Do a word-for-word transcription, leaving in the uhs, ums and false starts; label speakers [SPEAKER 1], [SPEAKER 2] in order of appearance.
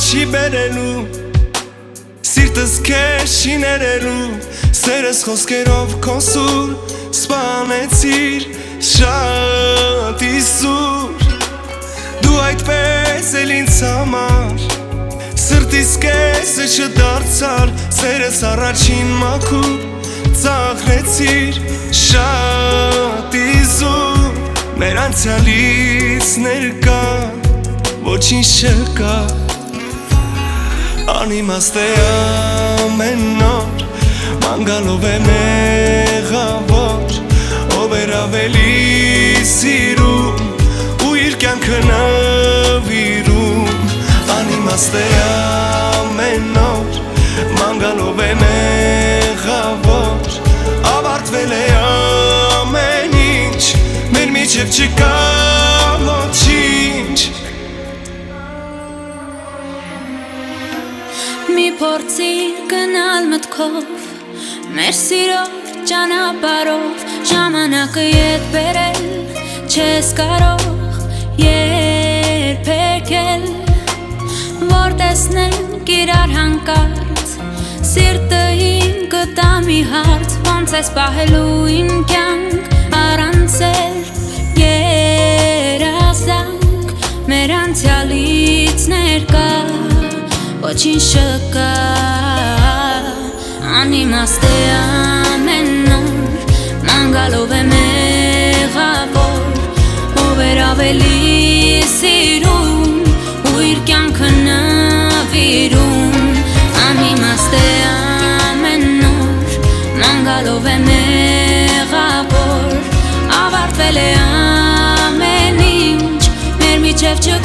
[SPEAKER 1] չի բերելու Սիրտս քեզ չի ներելու Սերս խոսքերով կոնսուր Սպանեցիր շատ իսուր Դու այդպես էլ ինձ համար Սրտիս կեսը չդարձար Սերս առաջին մաքուր Ծաղրեցիր շատ իզուր Մեր անցյալից ներկա Ոչինչ չկա Անիմաստ է ամեն օր Ման գալով է մեղավոր Ով էր ավելի սիրում Ու իր կյանքը նվիրում Անիմաստ է ամեն օր Ման գալով է մեղավոր Ավարտվել է ամեն ինչ Մեր միջև չկա ոչինչ
[SPEAKER 2] Մի փորձիր գնալ մտքով Մեր սիրով ճանապարհով Ժամանակը ետ բերել Չես կարող երբեք էլ Որ տեսնենք իրար հանկարծ Սիրտը իմ կտա մի հարց Ոնց ես պահելու իմ կյանք Առանց էլ երազանք Մեր անցյալից ներկա Ոչինչ չկա Անիմաստ է ամեն օր Ման գալով է մեղավոր Ով էր ավելի սիրում Ու իր կյանքը նվիրում Անիմաստ է ամեն օր Ման գալով է մեղավոր Ավարտվել է ամեն ինչ Մեր միջև չկա